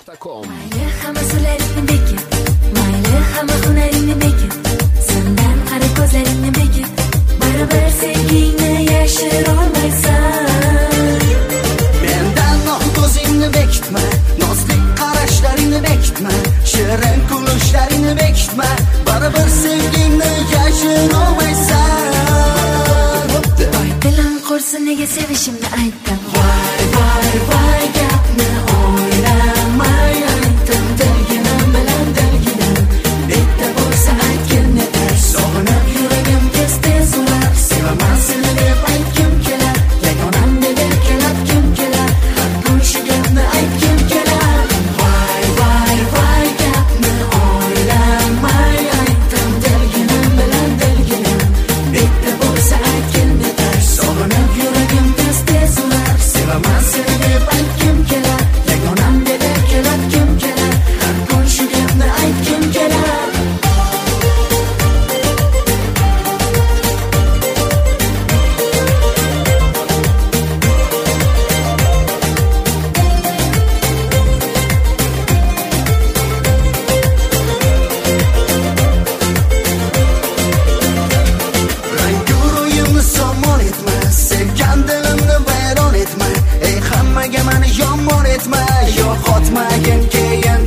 Mayli hamma so'zlaringni bekit, mayli hamma hunaringni bekit, sendan qara ko'zlaringni bekit, baribir sevgingni yashira olmaysan. Mendan ko'zingni bekitma, nozlik qarashlaringni bekitma, shirin kulishlaringni bekitma, baribir sevgingni yashira olmaysan. Voy dilim qursin, nega sevishimni aytdim. Voy gapni o'ylamay aytdim, dilginam bilan dilginam. Bitta bo'lsa aytgin yetar, sog'inib yuragim tez-tez urar. Sevaman seni deb aytgim kelar, yagonam deb erkalatgim kelar. Har kun shu gapni aytgim kelar. Voy gapni o'ylamay aytdim, dilginam bilan dilginam. Bitta bo'lsa aytgin yetar, sog'inib yuragim tez-tez urar. Sevaman seni deb aytgim kelar, yagonam deb erkalatgim kelar. Har kun shu gapni aytgim kelar. Rango'yimni somon etma, sevgan dilimni vayron etma, ey hammaga meni yomon etma, yo'qotmagin keyin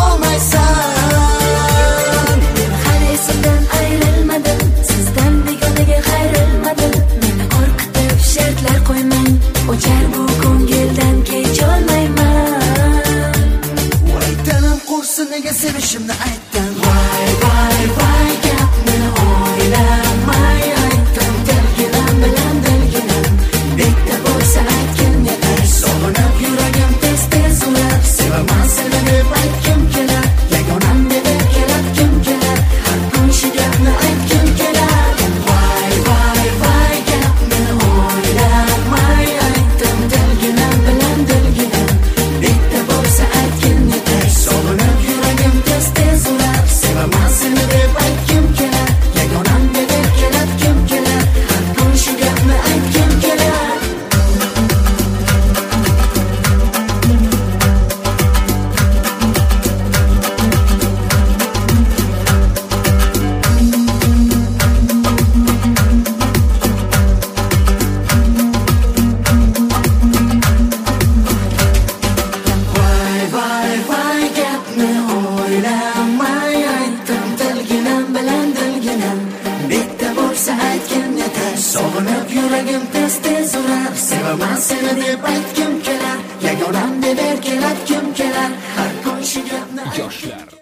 topolmaysan. Hali esimdan ayrilmadim, sizdan begonaga qayrilmadim. Meni qo'rqitib shartlar qo'ymang, o'char bu ko'ngildan kecholmayman. Voy dilim qursin, nega sevishimni aytdim. Voy gapni o'ylamay aytdim, dilginam bilan dilginam. Bitta bo'lsa aytgin yetar, sog'inib yuragim tez-tez urar. Sevaman seni deb aytgim kelar, yagonam deb erkalatgim kelar. Har kun shu gapni aytgim kelar. Voy gapni o'ylamay aytdim, dilginam bilan dilginam. Bitta bo'lsa aytgin yetar, sog'inib yuragim tez-tez urar. Sevaman seni deb aytgim kelar, yagonam deb erkalatgim kelar. Har kun shu gapni aytgim kelar. Voy gapni o'ylamay aytdim, dilginam bilan dilginam. Bitta bo'lsa aytgin yetar, sog'inib yuragim tez-tez urar. Sevaman seni deb aytgim kelar, yagonam deb erkalatgim kelar. Har kun shu gapni Yoshlar